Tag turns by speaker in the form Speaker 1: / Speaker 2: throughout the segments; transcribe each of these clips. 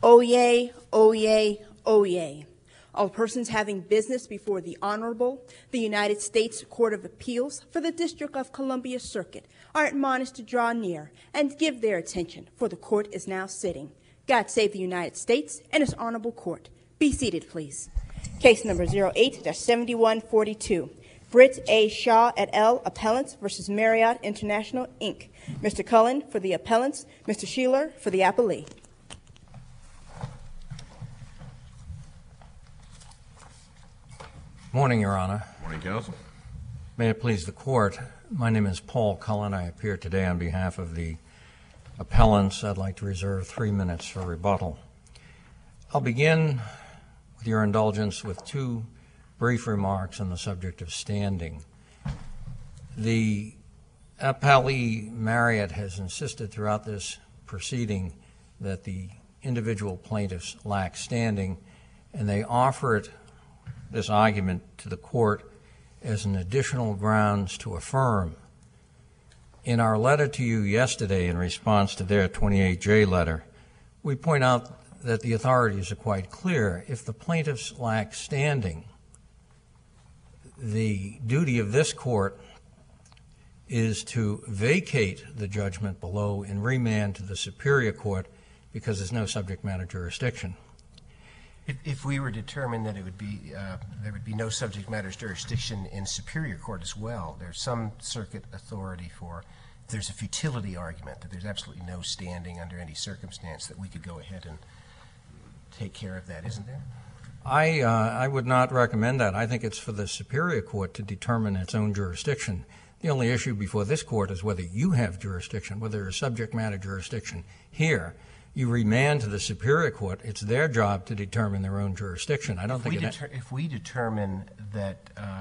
Speaker 1: Oyez, oyez, oyez. All persons having business before the Honorable, the United States Court of Appeals for the District of Columbia Circuit are admonished to draw near and give their attention, for the court is now sitting. God save the United States and its honorable court. Be seated, please. Case number 08-7142. Britt A. Shaw et al. Appellants versus Marriott International, Inc. Mr. Cullen for the appellants, Mr. Sheeler for the appellee.
Speaker 2: Morning, Your Honor.
Speaker 3: Morning, counsel.
Speaker 2: May it please the court, my name is Paul Cullen. I appear today on behalf of the appellants. I'd like to reserve 3 minutes for rebuttal. I'll begin, with your indulgence, with 2 brief remarks on the subject of standing. The appellee, Marriott, has insisted throughout this proceeding that the individual plaintiffs lack standing, and they offer this argument to the court as an additional grounds to affirm. In our letter to you yesterday, in response to their 28J letter, we point out that the authorities are quite clear. If the plaintiffs lack standing, the duty of this court is to vacate the judgment below and remand to the Superior Court because there's no subject matter jurisdiction.
Speaker 4: If we were determined that it would be there would be no subject matter jurisdiction in Superior Court as well, there's some circuit authority for, if there's a futility argument, that there's absolutely no standing under any circumstance, that we could go ahead and take care of that, isn't there?
Speaker 2: I would not recommend that. I think it's for the Superior Court to determine its own jurisdiction. The only issue before this court is whether you have jurisdiction, whether there's subject matter jurisdiction here. You remand to the Superior Court. It's their job to determine their own jurisdiction. I don't think
Speaker 4: if we determine that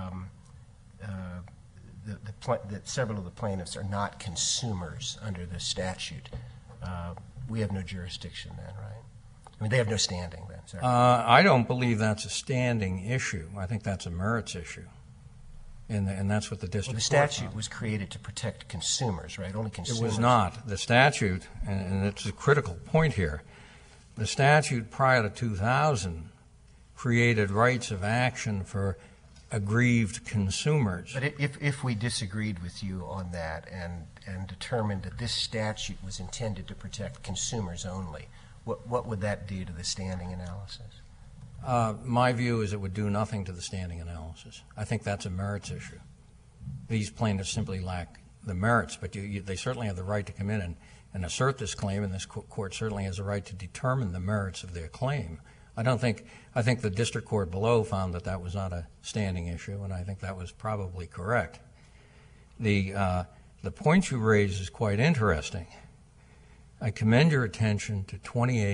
Speaker 4: that several of the plaintiffs are not consumers under the statute, we have no jurisdiction then, right? I mean, they have no standing then. Sorry.
Speaker 2: I don't believe that's a standing issue. I think that's a merits issue, and that's what the district.
Speaker 4: Well, the statute was created to protect consumers, right? Only consumers.
Speaker 2: It was not. The statute, and it's a critical point here, the statute prior to 2000 created rights of action for aggrieved consumers.
Speaker 4: But if we disagreed with you on that and determined that this statute was intended to protect consumers only, what would that do to the standing analysis?
Speaker 2: My view is it would do nothing to the standing analysis. I think that's a merits issue. These plaintiffs simply lack the merits, but they certainly have the right to come in and assert this claim, and this court certainly has a right to determine the merits of their claim. I think the district court below found that was not a standing issue, and I think that was probably correct. The point you raise is quite interesting. I commend your attention to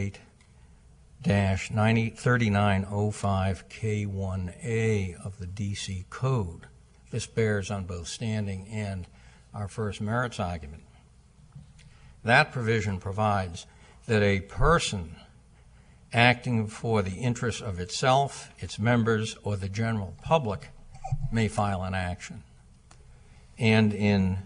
Speaker 2: 28-3905K1A of the D.C. Code. This bears on both standing and our first merits argument. That provision provides that a person acting for the interest of itself, its members, or the general public may file an action. And in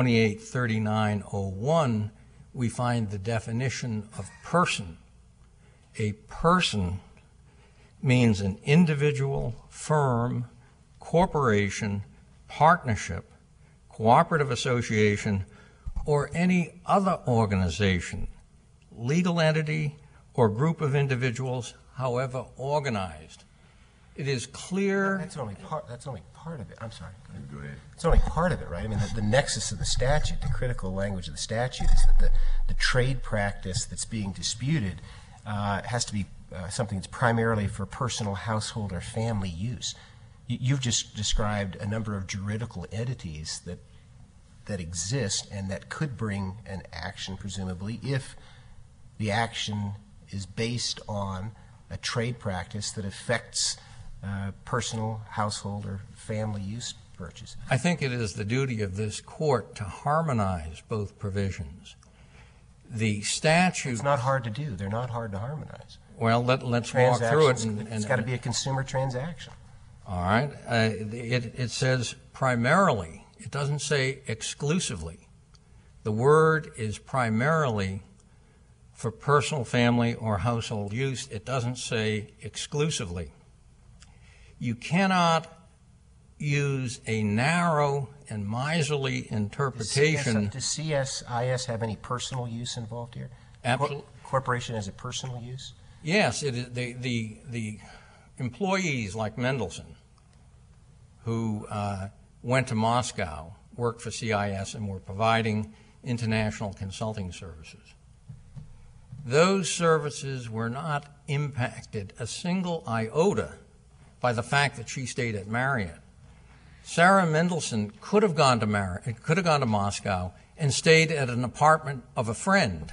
Speaker 2: 28-3901, we find the definition of person. A person means an individual, firm, corporation, partnership, cooperative association, or any other organization, legal entity, or group of individuals, however organized. It is clear.
Speaker 4: That's only part of it. I'm sorry.
Speaker 3: Go ahead.
Speaker 4: It's only part of it, right? I mean, the nexus of the statute, the critical language of the statute is that the trade practice that's being disputed has to be something that's primarily for personal, household, or family use. You've just described a number of juridical entities that exist and that could bring an action, presumably, if the action is based on a trade practice that affects personal, household, or family use purchase.
Speaker 2: I think it is the duty of this court to harmonize both provisions. The statute...
Speaker 4: It's not hard to do. They're not hard to harmonize.
Speaker 2: Well, let's walk through it.
Speaker 4: It's got to be a consumer transaction.
Speaker 2: All right. It says primarily. It doesn't say exclusively. The word is primarily for personal, family, or household use. It doesn't say exclusively. You cannot use a narrow and miserly interpretation.
Speaker 4: Does CSIS have any personal use involved here?
Speaker 2: Absolutely.
Speaker 4: Corporation has a personal use?
Speaker 2: Yes, it is the employees like Mendelsohn who went to Moscow, worked for CIS, and were providing international consulting services. Those services were not impacted a single iota by the fact that she stayed at Marriott. Sarah Mendelsohn could have gone to Moscow and stayed at an apartment of a friend.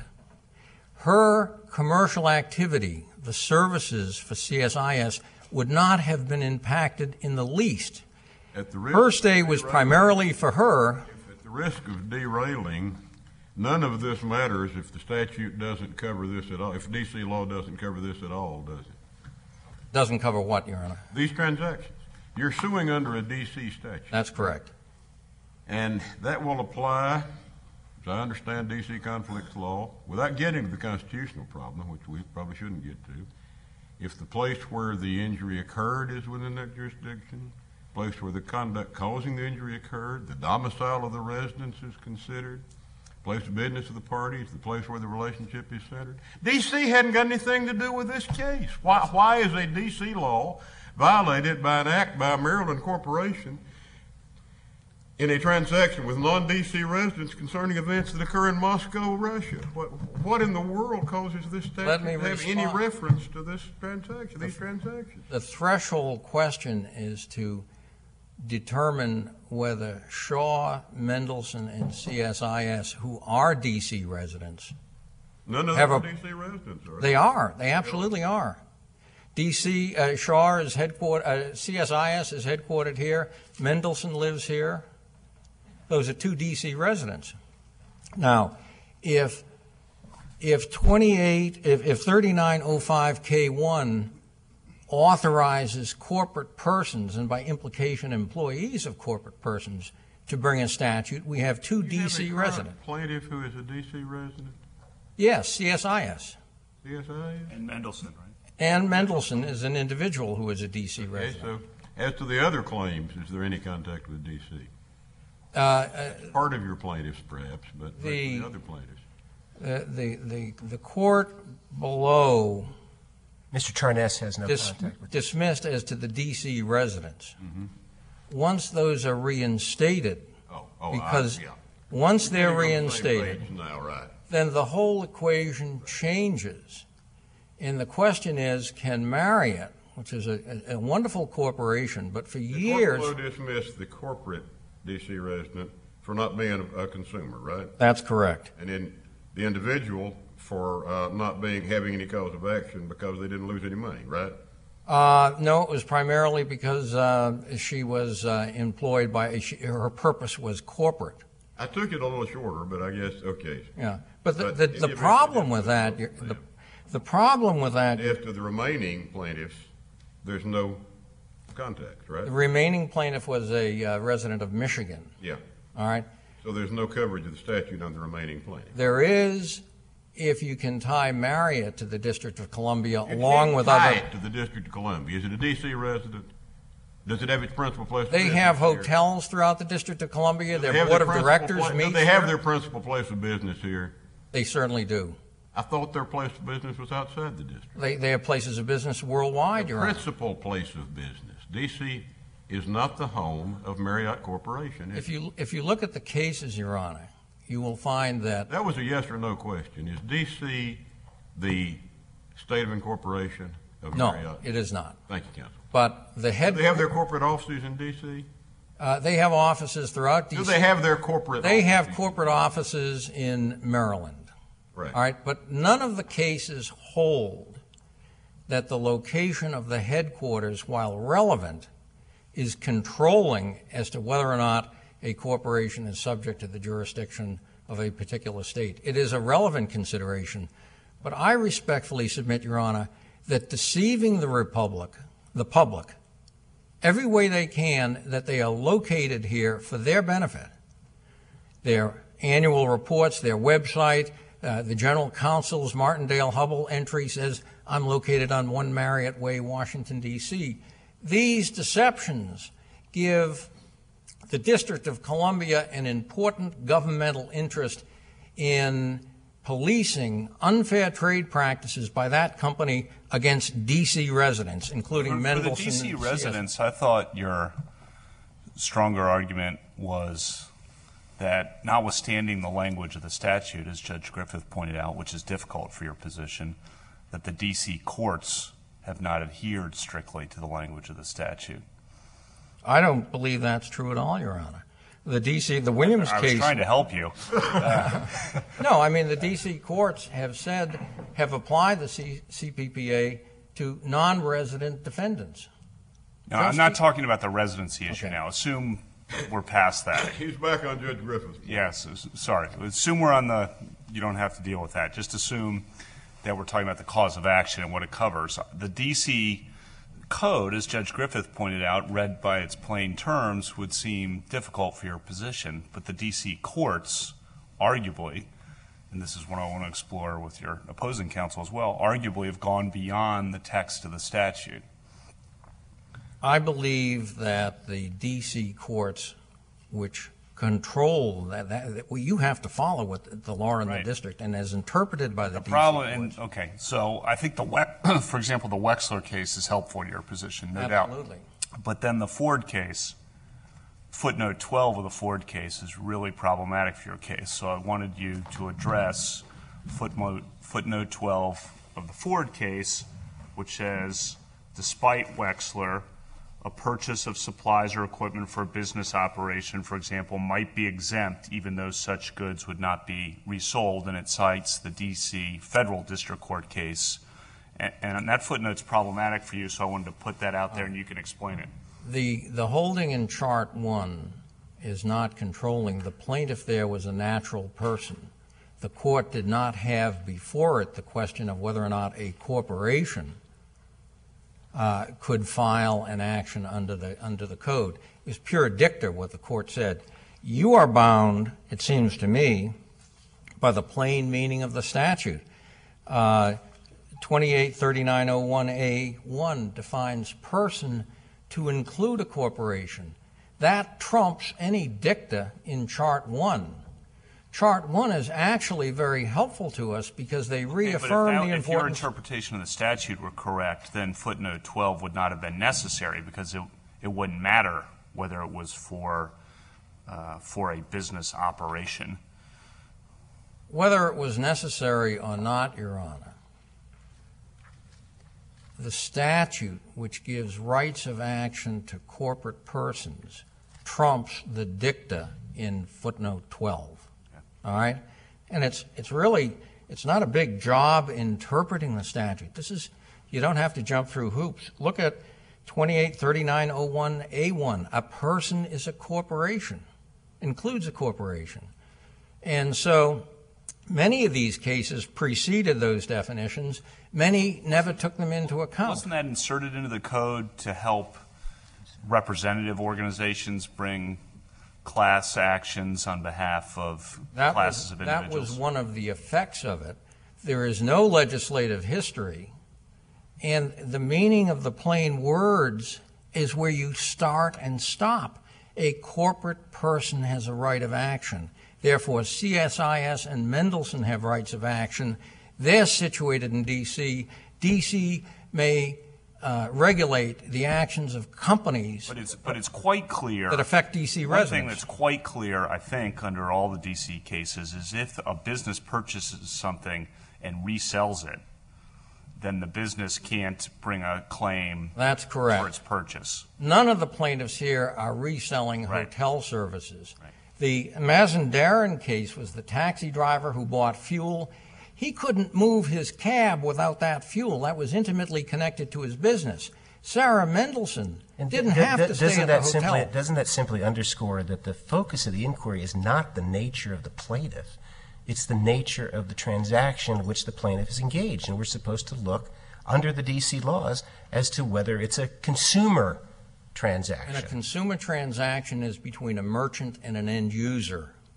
Speaker 2: Her commercial activity, the services for CSIS, would not have been impacted in the least. Her stay was primarily for her.
Speaker 3: At the risk of derailing, none of this matters if the statute doesn't cover this at all, if D.C. law doesn't cover this at all, does it?
Speaker 2: Doesn't cover what, Your Honor?
Speaker 3: These transactions. You're suing under a D.C. statute.
Speaker 2: That's correct.
Speaker 3: And that will apply, as I understand D.C. conflicts law, without getting to the constitutional problem, which we probably shouldn't get to, if the place where the injury occurred is within that jurisdiction, the place where the conduct causing the injury occurred, the domicile of the residence is considered, place of business of the parties, the place where the relationship is centered. D.C. hadn't got anything to do with this case. Why is a D.C. law violated by an act by a Maryland corporation in a transaction with non-D.C. residents concerning events that occur in Moscow, Russia? What in the world causes this statute to have any reference to this transaction, these transactions?
Speaker 2: The threshold question is to determine whether Shaw, Mendelsohn, and CSIS, who are D.C. residents,
Speaker 3: none of them are D.C. residents, are they?
Speaker 2: They are. They absolutely are. D.C. Shaw is headquartered. CSIS is headquartered here. Mendelsohn lives here. Those are two D.C. residents. Now, if 3905K1 authorizes corporate persons, and by implication employees of corporate persons, to bring a statute, we have two D.C. residents.
Speaker 3: Plaintiff who is a D.C. resident?
Speaker 2: Yes, CSIS.
Speaker 3: CSIS?
Speaker 5: And Mendelsohn, right?
Speaker 2: And Mendelsohn is an individual who is a D.C. resident.
Speaker 3: So, as to the other claims, is there any contact with D.C.? Part of your plaintiffs, perhaps, but the other plaintiffs.
Speaker 2: The court below
Speaker 4: Mr. Charness has no contact with
Speaker 2: dismissed as to the D.C. residents.
Speaker 3: Mm-hmm.
Speaker 2: Once those are reinstated, because once they're reinstated,
Speaker 3: now, right,
Speaker 2: then the whole equation changes. And the question is, can Marriott, which is a wonderful corporation, but for years...
Speaker 3: The court below dismissed the corporate D.C. resident for not being a consumer, right?
Speaker 2: That's correct.
Speaker 3: And then the individual for not having any cause of action because they didn't lose any money, right?
Speaker 2: No, it was primarily because she was employed by, her purpose was corporate.
Speaker 3: I took it a little shorter, but I guess, okay.
Speaker 2: Yeah, but the problem with that, the problem with that...
Speaker 3: As to the remaining plaintiffs, there's no contact, right?
Speaker 2: The remaining plaintiff was a resident of Michigan.
Speaker 3: Yeah.
Speaker 2: All right?
Speaker 3: So there's no coverage of the statute on the remaining plaintiff.
Speaker 2: There is, if you can tie Marriott to the District of Columbia along with other...
Speaker 3: Tie it to the District of Columbia. Is it a D.C. resident? Does it have its principal place of
Speaker 2: business?
Speaker 3: They
Speaker 2: have hotels throughout the District of Columbia. Their board of directors meets.
Speaker 3: Do they have their principal place of business here?
Speaker 2: They certainly do.
Speaker 3: I thought their place of business was outside the district.
Speaker 2: They have places of business worldwide, Your Honor.
Speaker 3: Principal place of business. D.C. is not the home of Marriott Corporation.
Speaker 2: If you look at the cases, Your Honor, you will find that...
Speaker 3: That was a yes or no question. Is D.C. the state of incorporation of Marriott?
Speaker 2: No, it is not.
Speaker 3: Thank you, counsel.
Speaker 2: But the head...
Speaker 3: Do they have their corporate offices in D.C.?
Speaker 2: They have offices throughout D.C.
Speaker 3: Do they have their corporate offices?
Speaker 2: They have corporate offices in Maryland.
Speaker 3: Right.
Speaker 2: All right, but none of the cases hold that the location of the headquarters, while relevant, is controlling as to whether or not a corporation is subject to the jurisdiction of a particular state. It is a relevant consideration, but I respectfully submit, Your Honor, that deceiving the public, every way they can, that they are located here for their benefit, their annual reports, their website, The general counsel's Martindale Hubble entry says, I'm located on 1 Marriott Way, Washington, D.C. These deceptions give the District of Columbia an important governmental interest in policing unfair trade practices by that company against D.C. residents, including Mendelssohn.
Speaker 5: For the D.C. residents, I thought your stronger argument was that notwithstanding the language of the statute, as Judge Griffith pointed out, which is difficult for your position, that the D.C. courts have not adhered strictly to the language of the statute.
Speaker 2: I don't believe that's true at all, Your Honor. The Williams case.
Speaker 5: I was trying to help you.
Speaker 2: No, I mean, the D.C. courts have applied the CPPA to non-resident defendants.
Speaker 5: No, I'm not talking about the residency issue now. Assume we're past that.
Speaker 3: He's back on Judge Griffith's.
Speaker 5: Yes, sorry. Assume we're on you don't have to deal with that. Just assume that we're talking about the cause of action and what it covers. The D.C. Code, as Judge Griffith pointed out, read by its plain terms, would seem difficult for your position. But the D.C. courts, arguably, and this is what I want to explore with your opposing counsel as well, arguably have gone beyond the text of the statute.
Speaker 2: I believe that the D.C. courts, which control you have to follow what the law in the district, and as interpreted by the D.C. courts.
Speaker 5: Okay, so I think for example, the Wexler case is helpful to your position, no doubt.
Speaker 2: Absolutely.
Speaker 5: But then the Ford case, footnote 12 of the Ford case is really problematic for your case. So I wanted you to address footnote 12 of the Ford case, which says, despite Wexler, a purchase of supplies or equipment for a business operation, for example, might be exempt even though such goods would not be resold, and it cites the D.C. Federal District Court case. And that footnote's problematic for you, so I wanted to put that out there and you can explain it.
Speaker 2: The holding in Chart 1 is not controlling. The plaintiff there was a natural person. The court did not have before it the question of whether or not a corporation could file an action under the code. It was pure dicta what the court said. You are bound, it seems to me, by the plain meaning of the statute. 283901A1 defines person to include a corporation. That trumps any dicta in Chart 1. Chart 1 is actually very helpful to us because they reaffirm the importance.
Speaker 5: If your interpretation of the statute were correct, then footnote 12 would not have been necessary because it wouldn't matter whether it was for a business operation.
Speaker 2: Whether it was necessary or not, Your Honor, the statute which gives rights of action to corporate persons trumps the dicta in footnote 12. All right? And it's not a big job interpreting the statute. You don't have to jump through hoops. Look at 283901A1. A person is a corporation, includes a corporation. And so many of these cases preceded those definitions. Many never took them into account.
Speaker 5: Wasn't that inserted into the code to help representative organizations bring class actions on behalf of classes of individuals?
Speaker 2: That was one of the effects of it. There is no legislative history, and the meaning of the plain words is where you start and stop. A corporate person has a right of action. Therefore, CSIS and Mendelssohn have rights of action. They're situated in D.C. D.C. may regulate the actions of companies
Speaker 5: but it's quite clear
Speaker 2: that affect D.C.
Speaker 5: One
Speaker 2: residents.
Speaker 5: thing that's quite clear, I think, under all the D.C. cases is if a business purchases something and resells it, then the business can't bring a claim
Speaker 2: That's correct.
Speaker 5: for its purchase.
Speaker 2: None of the plaintiffs here are reselling hotel services.
Speaker 5: Right.
Speaker 2: The Mazandaran case was the taxi driver who bought fuel. He couldn't move his cab without that fuel. That was intimately connected to his business. Sarah Mendelssohn didn't have to stay at the hotel.
Speaker 4: Doesn't that simply underscore that the focus of the inquiry is not the nature of the plaintiff? It's the nature of the transaction in which the plaintiff is engaged. And we're supposed to look under the D.C. laws as to whether it's a consumer transaction.
Speaker 2: And a consumer transaction is between a merchant and an end user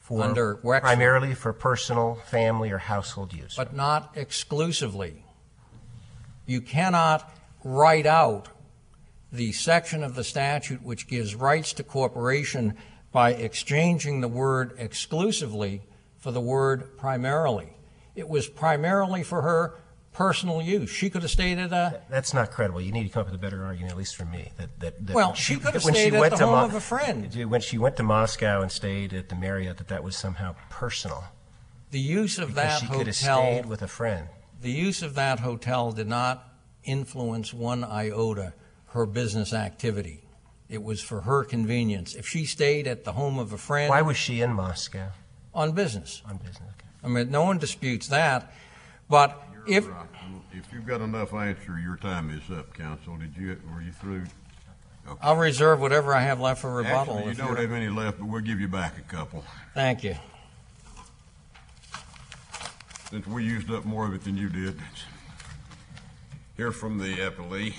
Speaker 2: under Wexler.
Speaker 4: Primarily for personal, family, or household use.
Speaker 2: But not exclusively. You cannot write out the section of the statute which gives rights to corporation by exchanging the word exclusively for the word primarily. It was primarily for her personal use. She could have stayed at a...
Speaker 4: That's not credible. You need to come up with a better argument, at least from me.
Speaker 2: Well, she could have stayed at the home of a friend.
Speaker 4: When she went to Moscow and stayed at the Marriott, that was somehow personal.
Speaker 2: The use of that
Speaker 4: Because she could have
Speaker 2: hotel...
Speaker 4: stayed with a friend.
Speaker 2: The use of that hotel did not influence one iota her business activity. It was for her convenience. If she stayed at the home of a friend...
Speaker 4: Why was she in Moscow?
Speaker 2: On business.
Speaker 4: On business, okay.
Speaker 2: I mean, no one disputes that. But if
Speaker 3: you've got enough answer, your time is up, counsel. Were you through? Okay.
Speaker 2: I'll reserve whatever I have left for rebuttal.
Speaker 3: Actually, you don't have any left, but we'll give you back a couple.
Speaker 2: Thank you.
Speaker 3: Since we used up more of it than you did. Hear from the appellee.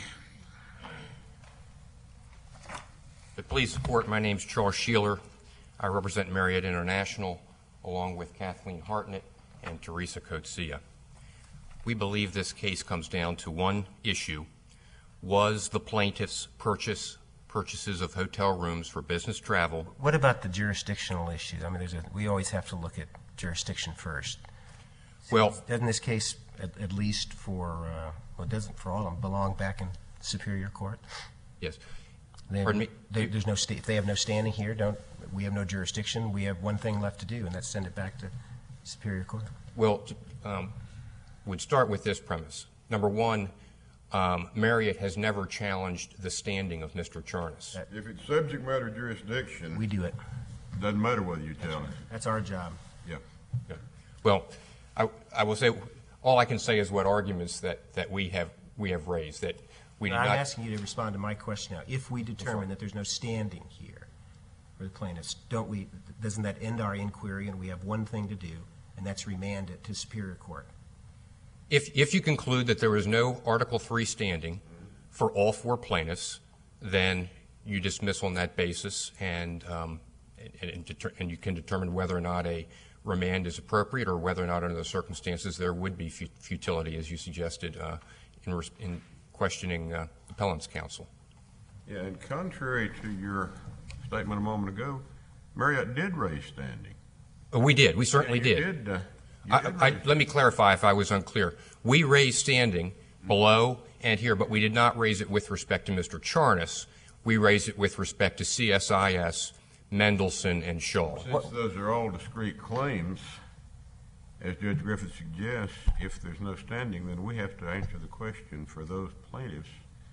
Speaker 6: Please support. My name's Charles Sheeler. I represent Marriott International along with Kathleen Hartnett and Teresa Coetzee. We believe this case comes down to one issue. Was the plaintiff's purchases of hotel rooms for business travel?
Speaker 4: What about the jurisdictional issue? I mean, we always have to look at jurisdiction first.
Speaker 6: Well,
Speaker 4: doesn't this case, at least for, doesn't for all of them, belong back in Superior Court?
Speaker 6: Yes.
Speaker 4: Pardon me? There's no if they have no standing here, we have no jurisdiction. We have one thing left to do, and that's send it back to Superior Court.
Speaker 6: Well, we'd start with this premise. Number one, Marriott has never challenged the standing of Mr. Charnas.
Speaker 3: If it's subject matter jurisdiction,
Speaker 4: we do it.
Speaker 3: Doesn't matter whether you tell it.
Speaker 4: That's our job.
Speaker 3: Yeah.
Speaker 6: Well, I will say, all I can say is what arguments that we have raised, that we did
Speaker 4: I'm
Speaker 6: not.
Speaker 4: asking you to respond to my question now. If we determine that there's no standing here for the plaintiffs, doesn't that end our inquiry and we have one thing to do, and that's remand it to Superior Court?
Speaker 6: If you conclude that there is no Article III standing for all four plaintiffs, then you dismiss on that basis, and you can determine whether or not a remand is appropriate or whether or not under the circumstances there would be futility, as you suggested, in questioning appellant's counsel.
Speaker 3: Yeah, and contrary to your statement a moment ago, Marriott did raise standing.
Speaker 6: We did. We certainly did. Let me clarify if I was unclear. We raised standing below and here, but we did not raise it with respect to Mr. Charnas. We raised it with respect to CSIS, Mendelsohn, and Shaw.
Speaker 3: Since those are all discrete claims, as Judge Griffith suggests, if there's no standing, then we have to answer the question for those plaintiffs.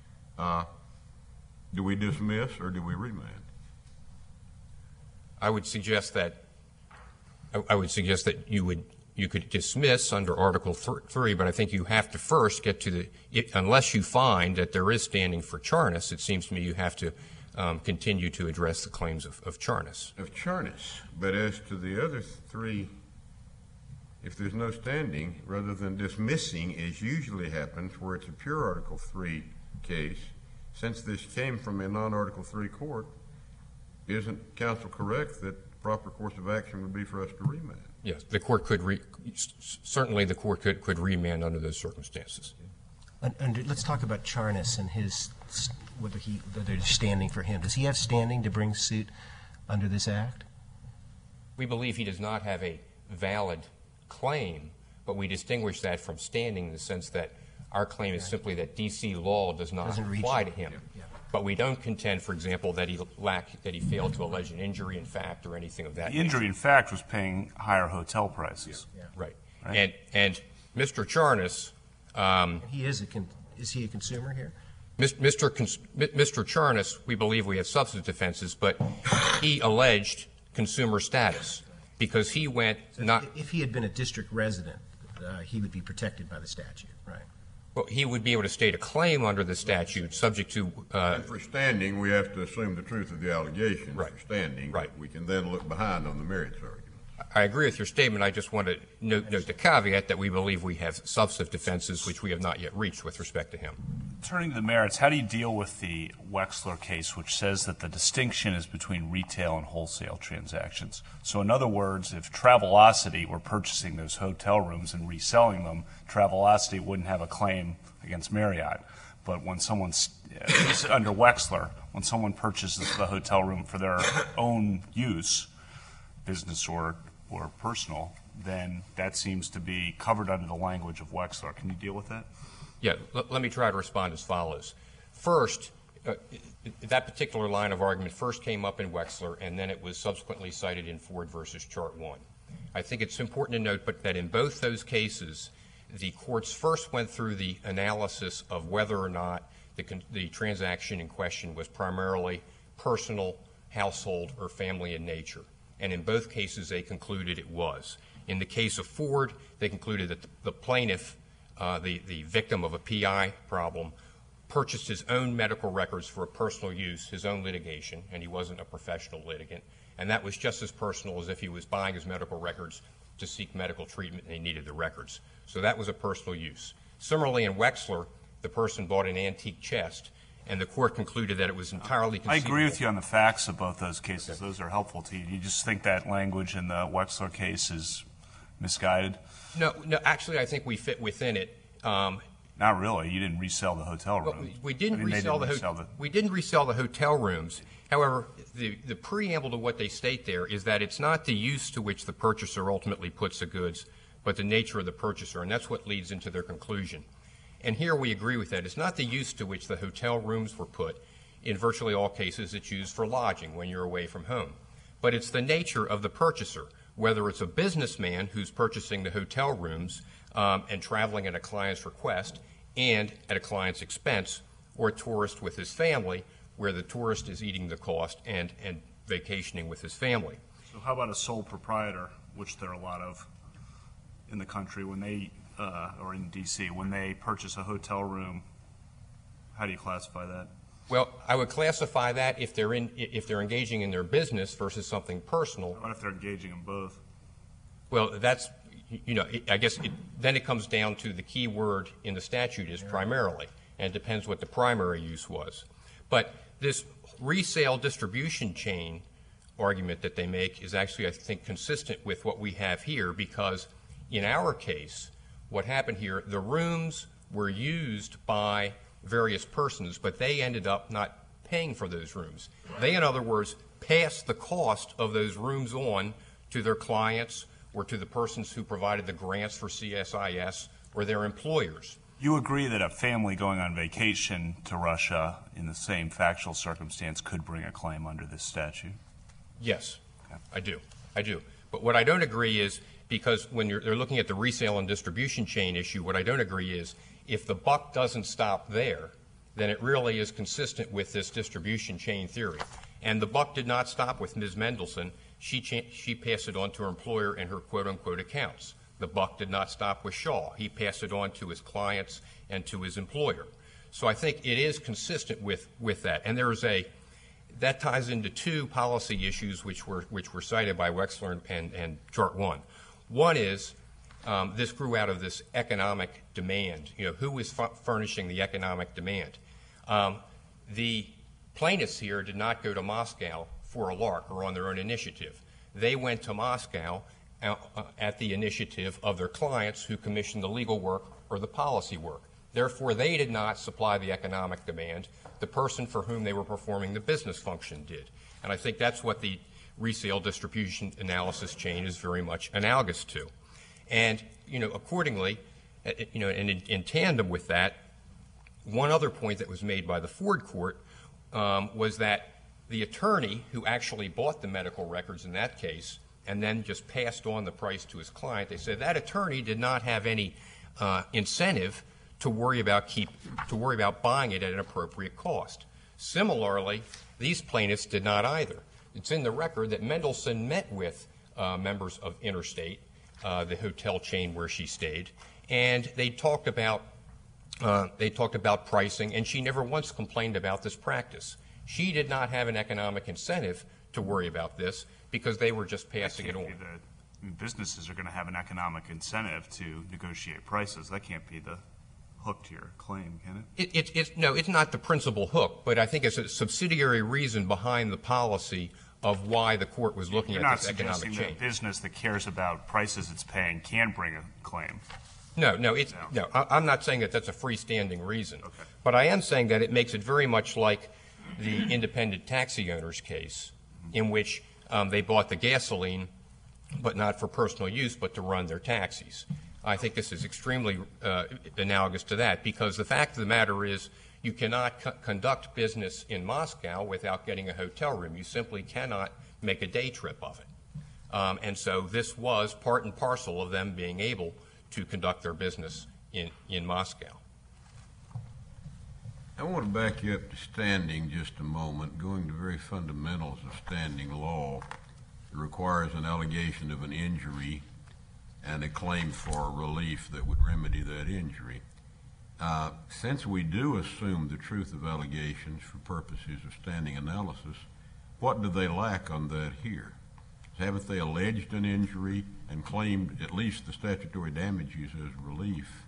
Speaker 3: Do we dismiss or do we remand?
Speaker 6: I would suggest that you could dismiss under Article 3, but I think you have to first get to unless you find that there is standing for Charnas, it seems to me you have to continue to address the claims of Charnas.
Speaker 3: Of Charnas. But as to the other three, if there's no standing, rather than dismissing, as usually happens where it's a pure Article 3 case, since this came from a non-Article 3 court, isn't counsel correct that the proper course of action would be for us to remand?
Speaker 6: Yes, the court could certainly the court could remand under those circumstances.
Speaker 4: And let's talk about Charnas and whether there's standing for him. Does he have standing to bring suit under this act?
Speaker 6: We believe he does not have a valid claim, but we distinguish that from standing in the sense that our claim is simply that D.C. law does not apply to him. Yeah. But we don't contend, for example, that he failed to allege an injury in fact or anything of that nature.
Speaker 5: The injury in fact was paying higher hotel prices.
Speaker 6: Yeah. Right. And Mr. Charnas,
Speaker 4: is he a consumer here?
Speaker 6: Mr. Charnas, we believe we have substantive defenses, but he alleged consumer status because he went not.
Speaker 4: If he had been a district resident, he would be protected by the statute, right?
Speaker 6: Well, he would be able to state a claim under the statute subject to.
Speaker 3: And for standing, we have to assume the truth of the allegations.
Speaker 6: Right.
Speaker 3: For standing,
Speaker 6: right.
Speaker 3: We can then look behind on the merits argument.
Speaker 6: I agree with your statement. I just want to note the caveat that we believe we have substantive defenses which we have not yet reached with respect to him.
Speaker 5: Turning to the merits, how do you deal with the Wexler case, which says that the distinction is between retail and wholesale transactions? So in other words, if Travelocity were purchasing those hotel rooms and reselling them, Travelocity wouldn't have a claim against Marriott. But when someone's, under Wexler, when someone purchases the hotel room for their own use, business or personal, then that seems to be covered under the language of Wexler. Can you deal with that?
Speaker 6: Yeah, let me try to respond as follows. First, that particular line of argument first came up in Wexler, and then it was subsequently cited in Ford versus Chart 1. I think it's important to note that in both those cases, the courts first went through the analysis of whether or not the transaction in question was primarily personal, household, or family in nature. And in both cases, they concluded it was. In the case of Ford, they concluded that the plaintiff, the victim of a PI problem, purchased his own medical records for personal use, his own litigation, and he wasn't a professional litigant. And that was just as personal as if he was buying his medical records to seek medical treatment and he needed the records. So that was a personal use. Similarly, in Wexler, the person bought an antique chest, and the court concluded that it was entirely conceivable.
Speaker 5: I agree with you on the facts of both those cases. Those are helpful to you. Do you just think that language in the Wexler case is misguided?
Speaker 6: No, actually, I think we fit within it.
Speaker 5: Not really. You didn't resell the hotel room.
Speaker 6: We didn't resell the hotel rooms. However, the preamble to what they state there is that it's not the use to which the purchaser ultimately puts the goods, but the nature of the purchaser, and that's what leads into their conclusion. And here we agree with that. It's not the use to which the hotel rooms were put. In virtually all cases, it's used for lodging when you're away from home. But it's the nature of the purchaser, whether it's a businessman who's purchasing the hotel rooms and traveling at a client's request and at a client's expense, or a tourist with his family, where the tourist is eating the cost and vacationing with his family.
Speaker 5: So how about a sole proprietor, which there are a lot of in the country, when they, or in D.C., when they purchase a hotel room? How do you classify that?
Speaker 6: Well, I would classify that if they're engaging in their business versus something personal.
Speaker 5: What if they're engaging in both?
Speaker 6: Well, that's, I guess then it comes down to the key word in the statute is primarily, and it depends what the primary use was. But this resale distribution chain argument that they make is actually, I think, consistent with what we have here, because in our case, what happened here, the rooms were used by various persons, but they ended up not paying for those rooms. They, in other words, passed the cost of those rooms on to their clients or to the persons who provided the grants for CSIS or their employers.
Speaker 5: You agree that a family going on vacation to Russia in the same factual circumstance could bring a claim under this statute?
Speaker 6: Yes, okay. I do. But what I don't agree is, because when they're looking at the resale and distribution chain issue, what I don't agree is if the buck doesn't stop there, then it really is consistent with this distribution chain theory. And the buck did not stop with Ms. Mendelson. She passed it on to her employer and her quote-unquote accounts. The buck did not stop with Shaw. He passed it on to his clients and to his employer. So I think it is consistent with that. And that ties into two policy issues which were cited by Wexler and Chart 1. One is this grew out of this economic demand. Who is furnishing the economic demand? The plaintiffs here did not go to Moscow for a lark or on their own initiative. They went to Moscow at the initiative of their clients who commissioned the legal work or the policy work. Therefore, they did not supply the economic demand. The person for whom they were performing the business function did. And I think that's what the resale distribution analysis chain is very much analogous to. And, accordingly, and in tandem with that, one other point that was made by the Ford court was that the attorney who actually bought the medical records in that case and then just passed on the price to his client, they said that attorney did not have any incentive to worry about buying it at an appropriate cost. Similarly, these plaintiffs did not either. It's in the record that Mendelson met with members of Interstate, the hotel chain where she stayed, and they talked about pricing, and she never once complained about this practice. She did not have an economic incentive to worry about this because they were just passing it on.
Speaker 5: Businesses are going to have an economic incentive to negotiate prices. That can't be the hook to your claim, can it?
Speaker 6: No, it's not the principal hook, but I think it's a subsidiary reason behind the policy of why the court was looking at this economic
Speaker 5: You're not
Speaker 6: change.
Speaker 5: suggesting that a business that cares about prices it's paying can bring a claim?
Speaker 6: No, I'm not saying that that's a freestanding reason.
Speaker 5: Okay.
Speaker 6: But I am saying that it makes it very much like the independent taxi owners case, in which they bought the gasoline, but not for personal use, but to run their taxis. I think this is extremely analogous to that, because the fact of the matter is you cannot conduct business in Moscow without getting a hotel room. You simply cannot make a day trip of it. And so this was part and parcel of them being able to conduct their business in Moscow.
Speaker 3: I want to back you up to standing just a moment. Going to very fundamentals of standing law, it requires an allegation of an injury and a claim for relief that would remedy that injury. Since we do assume the truth of allegations for purposes of standing analysis, what do they lack on that here? Haven't they alleged an injury and claimed at least the statutory damages as relief?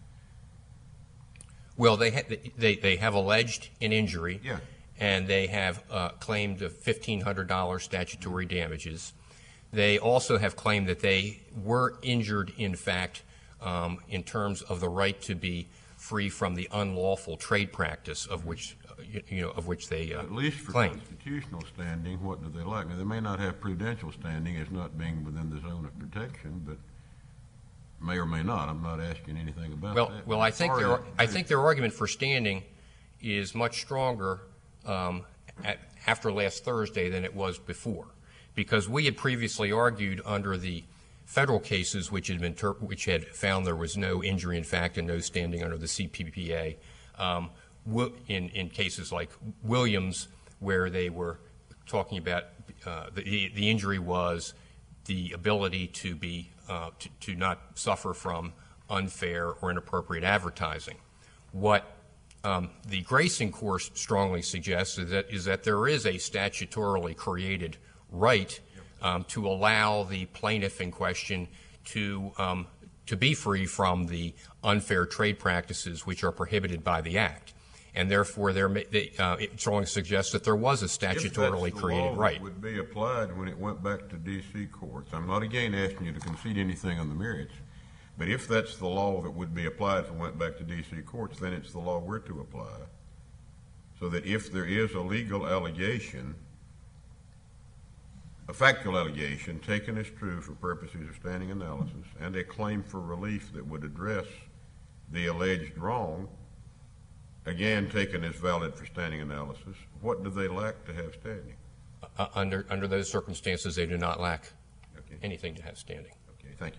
Speaker 6: Well, they have alleged an injury,
Speaker 3: Yeah.
Speaker 6: and they have claimed $1,500 statutory damages. They also have claimed that they were injured, in fact, in terms of the right to be free from the unlawful trade practice of which they
Speaker 3: At least for
Speaker 6: claim.
Speaker 3: constitutional standing, what do they lack? Now, they may not have prudential standing as not being within the zone of protection, but may or may not. I'm not asking anything about that.
Speaker 6: Well, I think their argument for standing is much stronger after last Thursday than it was before, because we had previously argued under the federal cases which had found there was no injury in fact and no standing under the CPPA. In cases like Williams, where they were talking about the injury was the ability to be to not suffer from unfair or inappropriate advertising. What the Grayson course strongly suggests is that there is a statutorily created right to allow the plaintiff in question to be free from the unfair trade practices which are prohibited by the Act. And therefore, it strongly suggests that there was a statutorily created right.
Speaker 3: If that's the law that would be applied when it went back to D.C. courts, I'm not again asking you to concede anything on the merits, but if that's the law that would be applied if it went back to D.C. courts, then it's the law we're to apply. So that if there is a legal allegation, a factual allegation taken as true for purposes of standing analysis, and a claim for relief that would address the alleged wrong, again taken as valid for standing analysis, what do they lack to have standing?
Speaker 6: Under those circumstances, they do not lack anything to have standing.
Speaker 3: Okay, thank you.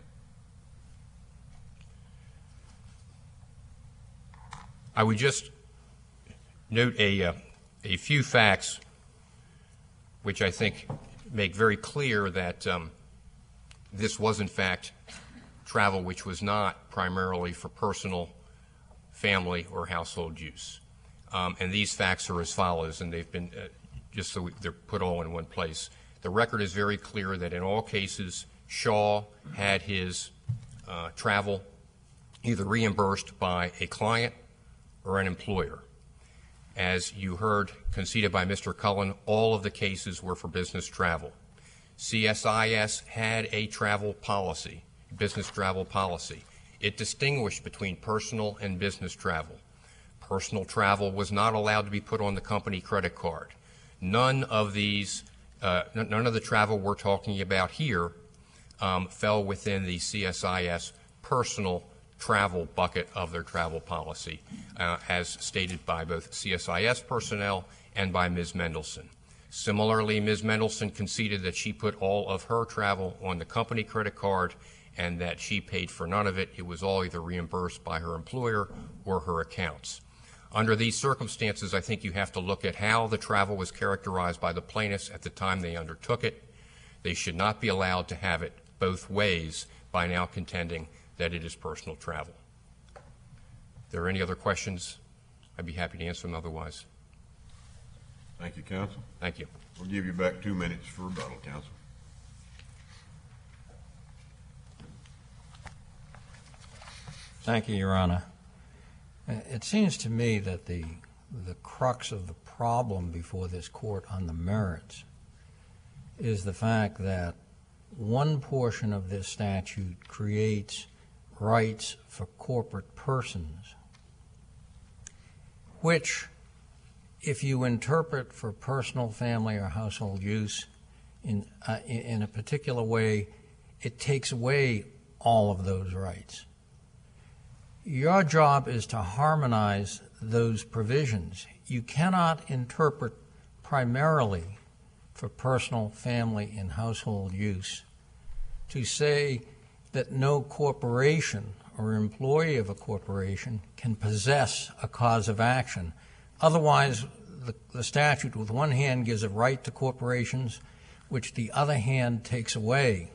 Speaker 6: I would just note a few facts which I think make very clear that this was in fact travel which was not primarily for personal, family, or household use. And these facts are as follows, and they've been just so they're put all in one place. The record is very clear that in all cases, Shaw had his travel either reimbursed by a client or an employer. As you heard conceded by Mr. Cullen, all of the cases were for business travel. CSIS had a travel policy, business travel policy. It distinguished between personal and business travel. Personal travel was not allowed to be put on the company credit card. None of the travel we're talking about here fell within the CSIS personal travel bucket of their travel policy, as stated by both CSIS personnel and by Ms. Mendelson. Similarly, Ms. Mendelson conceded that she put all of her travel on the company credit card and that she paid for none of it. It was all either reimbursed by her employer or her accounts. Under these circumstances, I think you have to look at how the travel was characterized by the plaintiffs at the time they undertook it. They should not be allowed to have it both ways by now contending that it is personal travel. If there are any other questions, I'd be happy to answer them otherwise.
Speaker 3: Thank you, counsel.
Speaker 6: Thank you.
Speaker 3: We'll give you back 2 minutes for rebuttal, counsel.
Speaker 2: Thank you, Your Honor. It seems to me that the crux of the problem before this court on the merits is the fact that one portion of this statute creates rights for corporate persons, which, if you interpret for personal, family, or household use in a particular way, it takes away all of those rights. Your job is to harmonize those provisions. You cannot interpret primarily for personal, family, and household use to say that no corporation or employee of a corporation can possess a cause of action. Otherwise, the statute with one hand gives a right to corporations, which the other hand takes away.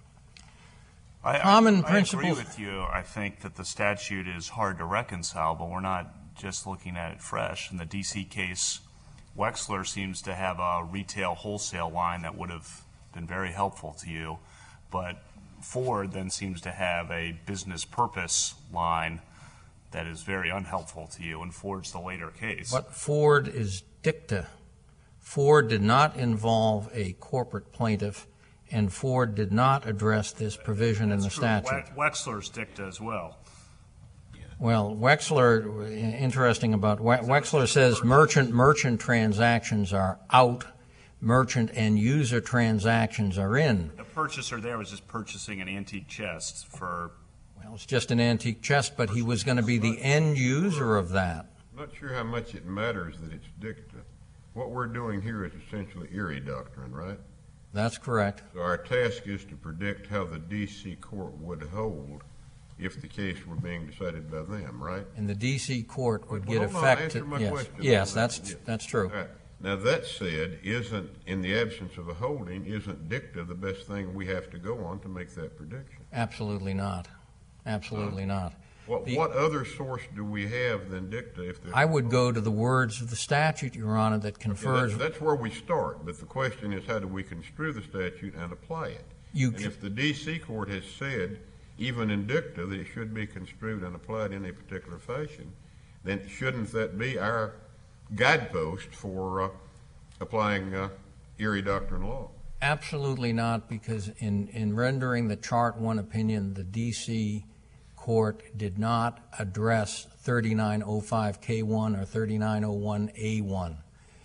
Speaker 2: Common principles.
Speaker 5: I agree with you. I think that the statute is hard to reconcile, but we're not just looking at it fresh. In the D.C. case, Wexler seems to have a retail-wholesale line that would have been very helpful to you, but Ford then seems to have a business purpose line that is very unhelpful to you, and Ford's the later case.
Speaker 2: But Ford is dicta. Ford did not involve a corporate plaintiff, and Ford did not address this provision in the statute.
Speaker 5: Wexler's dicta as well.
Speaker 2: Well, Wexler, interesting about Wexler says merchant transactions are out, merchant and user transactions are in.
Speaker 5: The purchaser there was just purchasing an antique chest for...
Speaker 2: Well, it's just an antique chest, but he was going to be the end user of that.
Speaker 3: I'm not sure how much it matters that it's dicta. What we're doing here is essentially Erie Doctrine, right?
Speaker 2: That's correct.
Speaker 3: So our task is to predict how the D.C. court would hold if the case were being decided by them, right?
Speaker 2: And the D.C. court would get
Speaker 3: hold on,
Speaker 2: effect.
Speaker 3: answer my question.
Speaker 2: Yes, that's true.
Speaker 3: All right. Now, that said, isn't, in the absence of a holding, isn't dicta the best thing we have to go on to make that prediction?
Speaker 2: Absolutely not. Absolutely not.
Speaker 3: What other source do we have than dicta? If
Speaker 2: I would go to the words of the statute, Your Honor, that confers.
Speaker 3: Okay, that's where we start, but the question is how do we construe the statute and apply it? And if the D.C. court has said, even in dicta, that it should be construed and applied in a particular fashion, then shouldn't that be our guidepost for applying Erie Doctrine law?
Speaker 2: Absolutely not, because in rendering the Chart 1 opinion, the D.C. court did not address 3905K1 or 3901A1.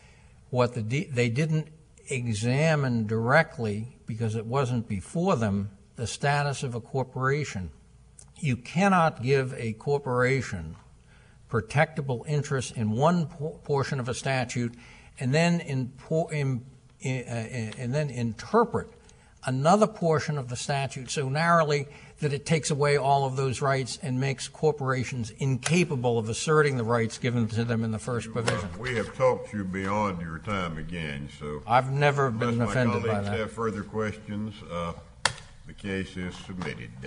Speaker 2: They didn't examine directly, because it wasn't before them, the status of a corporation. You cannot give a corporation protectable interest in one portion of a statute and then interpret another portion of the statute so narrowly that it takes away all of those rights and makes corporations incapable of asserting the rights given to them in the first provision.
Speaker 3: We have talked you beyond your time again, so
Speaker 2: I've never been offended by that.
Speaker 3: Unless my colleagues have further questions, the case is submitted.